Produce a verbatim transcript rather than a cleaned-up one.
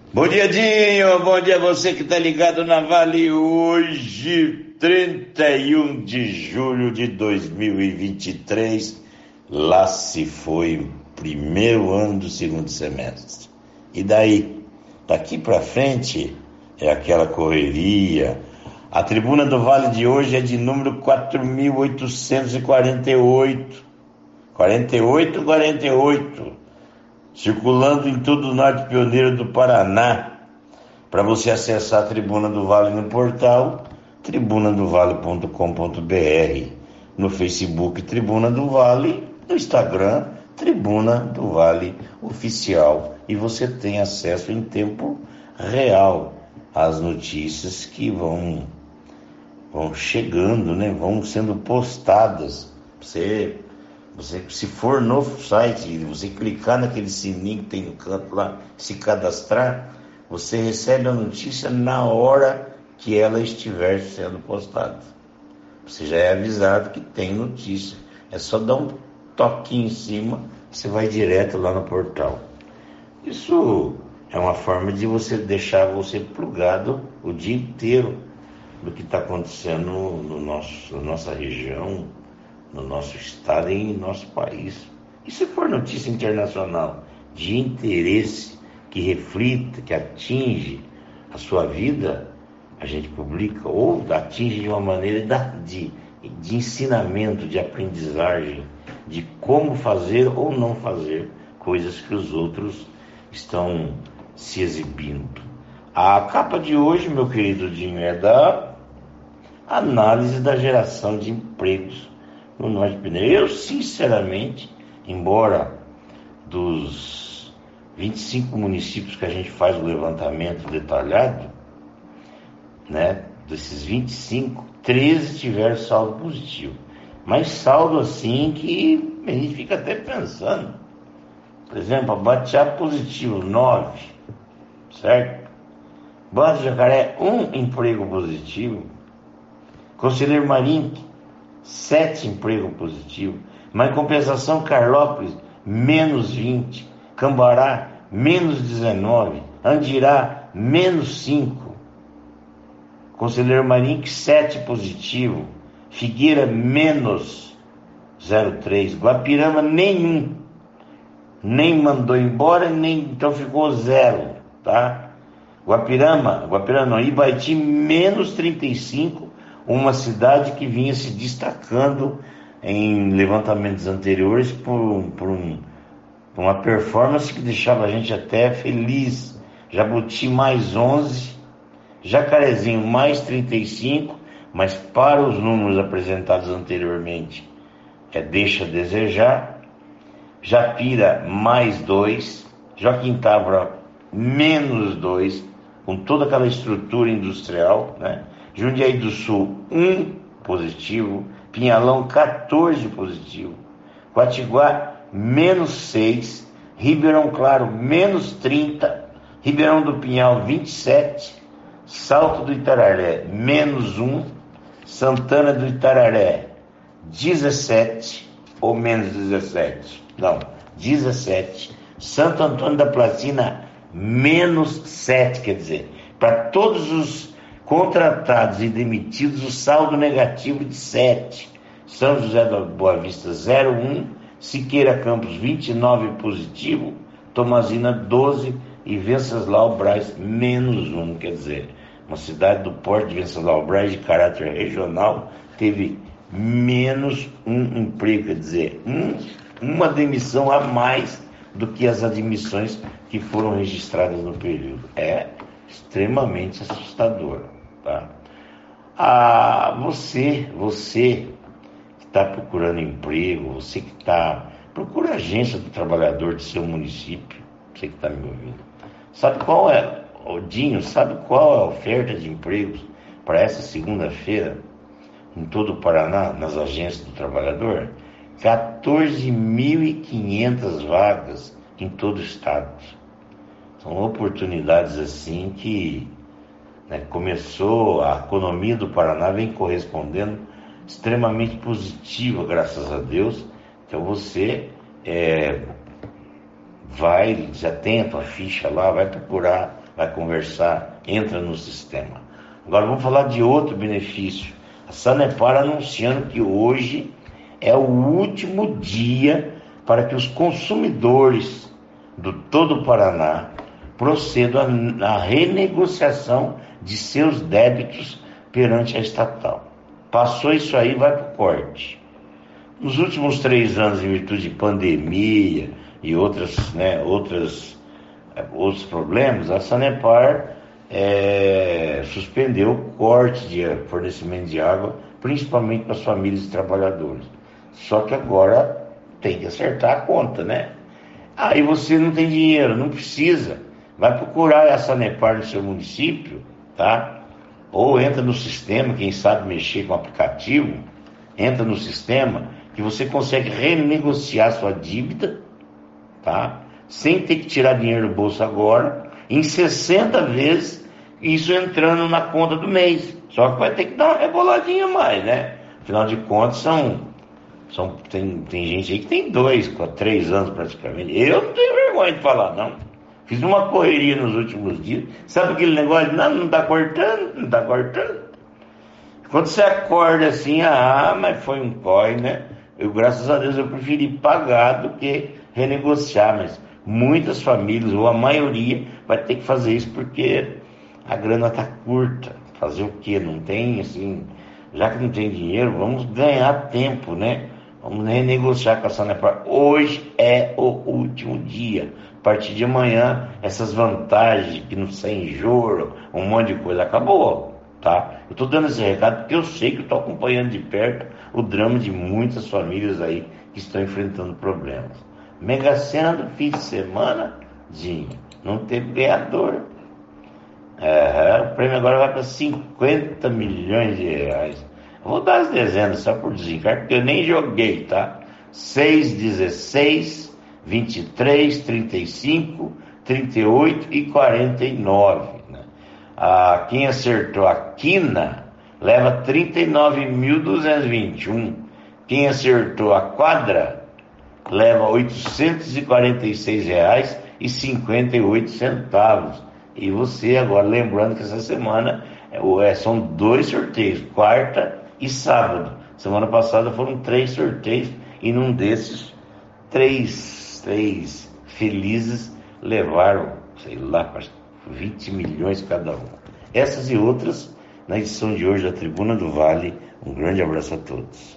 Bom dia, Dinho. Bom dia a você que está ligado na Vale hoje, trinta e um de julho de dois mil e vinte e três. Lá se foi o primeiro ano do segundo semestre. E daí? Daqui para frente é aquela correria. A tribuna do Vale de hoje é de número quatro mil oitocentos e quarenta e oito. quarenta e oito, quarenta e oito. Circulando em todo o norte pioneiro do Paraná. Para você acessar a Tribuna do Vale no portal tribuna do vale ponto com ponto br, no Facebook Tribuna do Vale, no Instagram Tribuna do Vale Oficial, e você tem acesso em tempo real às notícias que vão, vão chegando, né? Vão sendo postadas. Você Você, se for no site, você clicar naquele sininho que tem no canto lá, se cadastrar, você recebe a notícia na hora que ela estiver sendo postada. Você já é avisado que tem notícia. É só dar um toquinho em cima, você vai direto lá no portal. Isso é uma forma de você deixar você plugado o dia inteiro do que está acontecendo no nosso, na nossa região, no nosso estado e em nosso país. E se for notícia internacional de interesse, que reflita, que atinge a sua vida, a gente publica, ou atinge de uma maneira de, de ensinamento, de aprendizagem, de como fazer ou não fazer coisas que os outros estão se exibindo. A capa de hoje, meu querido Dinho, é da análise da geração de empregos no Norte Pioneiro. Eu, sinceramente, embora dos vinte e cinco municípios que a gente faz o levantamento detalhado, né, desses vinte e cinco, treze tiveram saldo positivo. Mas saldo assim que a gente fica até pensando. Por exemplo, a Batiá positivo, nove, certo? Bando Jacaré, um emprego positivo. Conselheiro Marinho, sete empregos positivos, mas em compensação Carlópolis, menos vinte, Cambará, menos dezenove, Andirá, menos cinco, Conselheiro Marinho, sete positivo, Figueira, menos zero vírgula três, Guapirama, nenhum, nem mandou embora, nem, então ficou zero, tá? Guapirama, Guapirama não, Ibaiti, menos trinta e cinco, uma cidade que vinha se destacando em levantamentos anteriores por, por, um, por uma performance que deixava a gente até feliz. Jabuti mais onze, Jacarezinho mais trinta e cinco, mas para os números apresentados anteriormente é deixa a desejar. Japira mais dois, Joaquim Távora menos dois, com toda aquela estrutura industrial, né? Jundiaí do Sul, um positivo. Pinhalão, quatorze positivo. Quatiguá, menos seis. Ribeirão Claro, menos trinta. Ribeirão do Pinhal, vinte e sete. Salto do Itararé, menos um. Santana do Itararé, dezessete. Ou menos dezessete. Não, dezessete. Santo Antônio da Platina, menos sete. Quer dizer, para todos os contratados e demitidos, o saldo negativo de sete. São José da Boa Vista, zero vírgula um. Siqueira Campos, vinte e nove positivo. Tomazina, doze. E Venceslau Braz, menos um. Quer dizer, uma cidade do porte de Venceslau Braz, de caráter regional, teve menos um emprego. Quer dizer, um, uma demissão a mais do que as admissões que foram registradas no período. É extremamente assustador. Tá? Ah, você, você que está procurando emprego, você que está procura a agência do trabalhador do seu município, você que está me ouvindo, sabe qual é, Dinho, sabe qual é a oferta de empregos para essa segunda-feira em todo o Paraná, nas agências do trabalhador? quatorze mil e quinhentas vagas em todo o estado. São oportunidades assim que, né, começou, a economia do Paraná vem correspondendo extremamente positiva, graças a Deus. Então você é, vai, já tem a tua ficha lá, vai procurar vai conversar, entra no sistema. Agora vamos falar de outro benefício. A Sanepar anunciando que hoje é o último dia para que os consumidores do todo o Paraná procedam à renegociação de seus débitos perante a estatal. Passou isso aí, vai para o corte. Nos últimos três anos, em virtude de pandemia e outras, né, outras, outros problemas, a Sanepar é, suspendeu o corte de fornecimento de água, principalmente para as famílias e trabalhadores. Só que agora tem que acertar a conta, né? Aí você não tem dinheiro, não precisa. Vai procurar a Sanepar no seu município, tá? Ou entra no sistema, quem sabe mexer com o aplicativo, entra no sistema que você consegue renegociar sua dívida, tá? Sem ter que tirar dinheiro do bolso agora, em sessenta vezes, isso entrando na conta do mês. Só que vai ter que dar uma reboladinha a mais, né? Afinal de contas, são, são, tem, tem gente aí que tem dois, três anos praticamente. Eu não tenho vergonha de falar, não. Fiz uma correria nos últimos dias. Sabe aquele negócio de não, não tá cortando, não tá cortando? Quando você acorda assim, ah, mas foi um corre, né? Eu, graças a Deus, eu preferi pagar do que renegociar, mas muitas famílias, ou a maioria, vai ter que fazer isso porque a grana tá curta. Fazer o quê? Não tem, assim, já que não tem dinheiro, vamos ganhar tempo, né? Vamos renegociar com a Sanepar. Hoje é o último dia. A partir de amanhã, essas vantagens que não sem juro, um monte de coisa, acabou, tá? Eu tô dando esse recado porque eu sei que eu tô acompanhando de perto o drama de muitas famílias aí que estão enfrentando problemas. Mega Sena do fim de semana, Dinho, não teve ganhador. É, o prêmio agora vai para cinquenta milhões de reais. Eu vou dar as dezenas só por desencargo, porque eu nem joguei, tá? seis, dezesseis, vinte e três, trinta e cinco, trinta e oito e quarenta e nove. Né? Ah, quem acertou a quina leva trinta e nove mil duzentos e vinte e um. Quem acertou a quadra leva oitocentos e quarenta e seis reais e cinquenta e oito centavos. E você agora, lembrando que essa semana é, são dois sorteios, quarta e sábado. Semana passada foram três sorteios e num desses, três, três felizes levaram, sei lá, vinte milhões cada um. Essas e outras na edição de hoje da Tribuna do Vale. Um grande abraço a todos.